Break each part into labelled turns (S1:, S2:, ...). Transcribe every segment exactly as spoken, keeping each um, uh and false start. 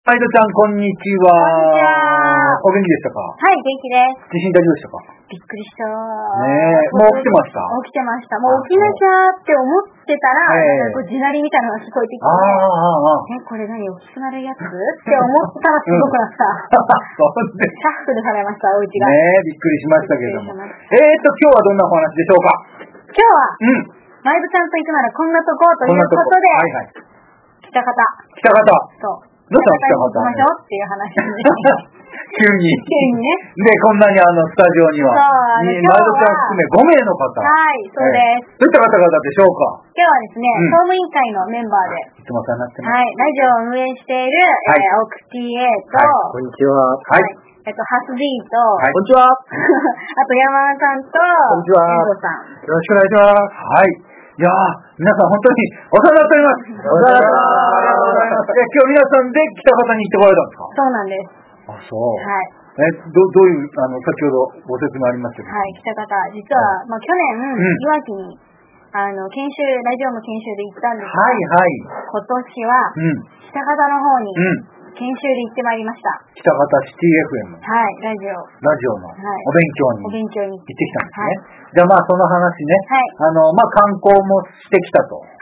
S1: はい、どちゃん、こんにちは。
S2: こんにちは。
S1: お元気でしたか？
S2: はい、元気です。
S1: 地震大丈夫でしたか？
S2: びっくりした。
S1: ねえ、もう起きてました？
S2: 起きてました。もう起きなきゃって思ってたら、なんかこう地鳴りみたいなのが聞こえてきて、
S1: ああ、
S2: え、これ何大きくなるやつって思ったらすごくなった。
S1: そうです。
S2: シャッフルされました、お家が。
S1: ねえ、びっくりしましたけれども。えーと、今日はどんなお話でしょうか？
S2: 今日は、うん。マイブちゃんと行くならこんなとこということで、はいはい。来た方。
S1: 来た方。
S2: そう。
S1: どうした
S2: の来た方に行きましょうっていう話
S1: 急に。
S2: 急にね。
S1: で、こんなにあの、スタジオには、
S2: そう、
S1: マイブちゃん含めご名の方。
S2: はい、そうです。
S1: どういった方々でしょうか？
S2: 今日はですね、総務委員会のメンバーで、
S1: いつもお世話になってます。
S2: はい、ラジオを運営している、えー、オーク ティーエー と、
S1: こんにちは。はい。
S2: えっと、ハス D と、
S1: こんにちは。
S2: あと山田さんと、
S1: こんにちは。
S2: 遠藤さん。
S1: よろしくお願いします。はい。いやー、皆さん本当にお世話になっております。お世話になっております。今日皆さんで来た方に行ってこられたんですか？
S2: そうなんです。
S1: あ、そう。
S2: はい。
S1: え、ど、どういう、あの、先ほどご説明ありましたけど。
S2: はい、来た方、実は、まあ去年、うん、いわきに、あの、研修、ラジオの研修で行ったんですが、
S1: はいはい。
S2: 今年は、うん、北方の方に、うん研修で行ってまいりました。
S1: 北方シティ エフエム。
S2: はい、ラジオ。
S1: ラジオのお勉強に。
S2: お勉強に。
S1: 行ってきたんですね。はい、じゃあまあその話ね。はい。あの、まあ観光もしてきたと。はい。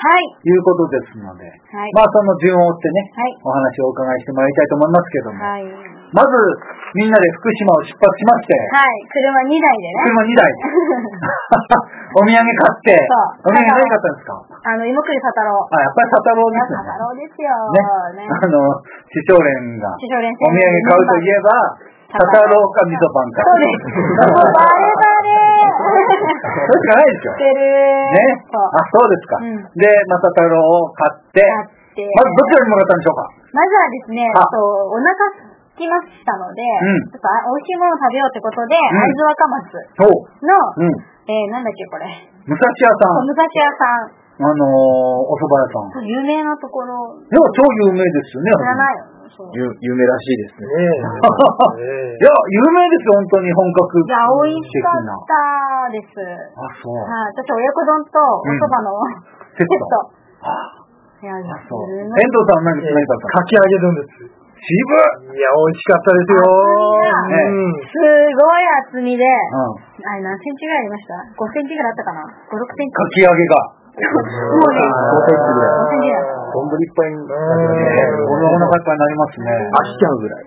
S1: いうことですので。はい。まあその順を追ってね。はい。お話をお伺いしてまいりたいと思いますけども。はい。まず、みんなで福島を出発しまして。
S2: はい。車にだいでね。
S1: 車にだいで。お土産買って。そう。お土産何買ったんですか？
S2: あの、芋栗佐太郎。
S1: あ、やっぱり佐太郎ですよね。
S2: 佐太郎ですよ。
S1: ね。あの、師匠連が。師匠連お土産買うといえば、佐太郎か味噌パンか。
S2: そうです。バレバレ
S1: それしかないでしょ。
S2: 知ってる
S1: ね。あ、そうですか。で、まあ、佐太郎を買って、まずどちらにもらったんでしょうか？
S2: まずはですね、お腹きましたので、うん、ちょっと美味しいものを食べようってことで、会津若松の、うん、えー、なんだっけこれ。
S1: 武蔵屋さん。
S2: 武蔵屋さん。
S1: あのー、お蕎麦屋さん。
S2: 有名なところ。
S1: いや、超有名ですよね。
S2: 知らないよ。
S1: 有名らしいですね。いや、有名ですよ、本当に本格的な。
S2: いや、美味しかったです。
S1: あ、そう。
S2: はい、私、親子丼とお蕎麦の、うん、セット。
S1: いや、そう。遠藤さん何何か
S3: かき揚げ丼です。
S1: 渋っ。
S3: いや、美味しかったですよ。
S2: うん、すごい厚みで、うん、あれ何センチぐらいありました？ ご センチぐらいあったかな？ ご、ろくセンチ。
S1: かき揚げが。
S2: もうね、
S3: ごセンチぐらい。
S2: ごセンチぐらい。
S3: 丼いっぱいになります
S1: ね。お腹いっぱいになりますね。
S3: 飽きちゃうぐらい。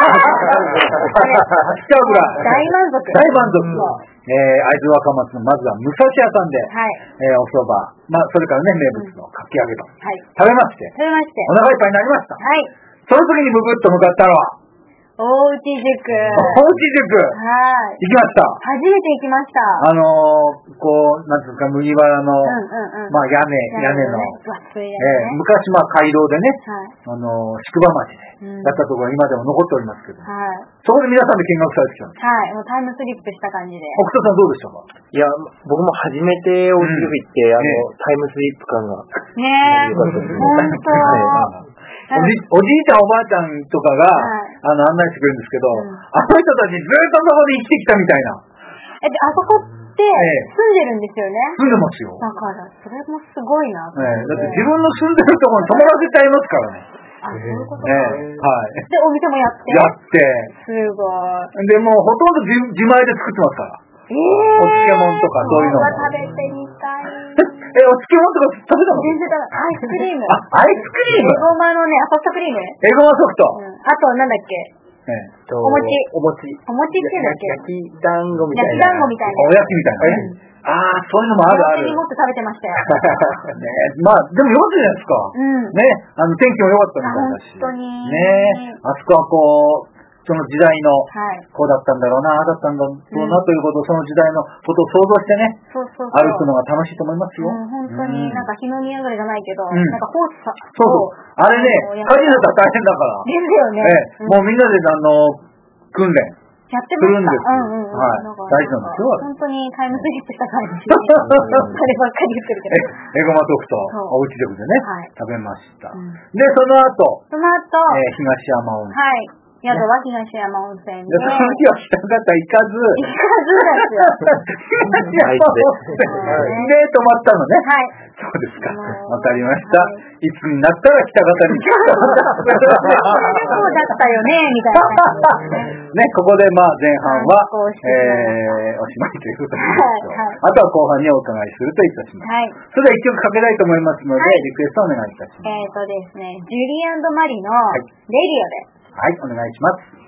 S1: 飽きちゃうぐらい。
S2: 大満足。
S1: 大満足。えー、会津若松のまずは武蔵屋さんで、はい、えー、お蕎麦、まあ、それからね、名物のかき揚げと、はい、食べまして、
S2: 食べまして、
S1: お腹いっぱいになりました。はい。その時にブブッと向かったのは、
S2: 大内塾。大
S1: 内塾。
S2: はい。
S1: 行きました。
S2: 初めて行きました。
S1: あのー、こう、なんていうか、麦わらの、うんうんうん、まあ屋根、屋根の、ね、えー、昔まあ街道でね、はい、あのー、宿場町で、うん、だったところが今でも残っておりますけど、はい、そこで皆さんで見学されてきたんです。
S2: はい、もうタイムスリップした感じで。
S1: 北斗さんどうでしたか？
S3: いや、僕も初めて大内塾行って、うん、あの、ね、タイムスリップ感が。
S2: ねえ、ほんと。
S1: おじ、おじいちゃんおばあちゃんとかが、はい、あの、案内してくれるんですけど、うん、あの人たちずっとそこで生きてきたみたいな。
S2: え、で、あそこって、住んでるんですよね。
S1: 住んでますよ。
S2: だから、それもすごいな。
S1: ええ、だって自分の住んでるところに泊まらせちゃいますからね。
S2: あ、そういうことか。
S1: ええ、はい。
S2: で、お店もやって。
S1: やって。
S2: すごい。
S1: で、もうほとんど自自前で作ってますから。ええー。お漬物とかそういうのも。
S2: 食べてみたい。
S1: え、お漬物とか食べたの？
S2: 全然食べた。アイスクリーム。
S1: あ、アイスクリーム？
S2: エゴマのね、ソフトクリーム。
S1: エゴマソフト。
S2: うん。あと、なんだっけ？
S1: ええ。
S2: お餅。
S3: お餅。
S2: お餅って言うんだっけ？
S3: 焼き団子みたいな。
S2: 焼き団子みたいな。
S1: おやつみたいなね。ああ、そういうのもあるある。
S2: 手に持って食べてましたよ。
S1: ね、まあ、でもよかったじゃないですか。うん。ね、あの、天気も良かったみたいだし。
S2: 本当に。
S1: ね、あそこはこう、その時代の、こうだったんだろうな、ああだったんだろうな、ということを、その時代のことを想像してね、そうそうそう歩くのが楽しいと思いますよ。
S2: うん、本当に、なんか日の見上がりじゃないけど、うん、なんか放置さ。
S1: そうそう。あれね、火事だったら大変だから。
S2: ですよね。
S1: ええ、もうみんなであの、訓練。
S2: やってました。
S1: うんうんうん。はい。大事なんですよ。
S2: 本当にタイムスリップした感じ。そればっかり言ってるけど。
S1: エゴマソフト、おうち塾でね、食べました。で、その後。
S2: その後。
S1: 東山温泉。
S2: はい。宿は東山温泉で。
S1: その日は北方行かず。
S2: 行かずですよ。
S1: 東山温泉で泊まったのね。はい。そうですか。わかりました。いつになったら北方に来た。
S2: でもったよね、みたいな感じ
S1: ね。ね、ここでまあ前半は、えー、おしまいということで、はいはい、あとは後半にお伺いするといたします。はい、それでは一曲かけたいと思いますので、はい、リクエストお願いいたします。
S2: えっとですね、ジュリー&マリのレディオで。
S1: はい、お願いします。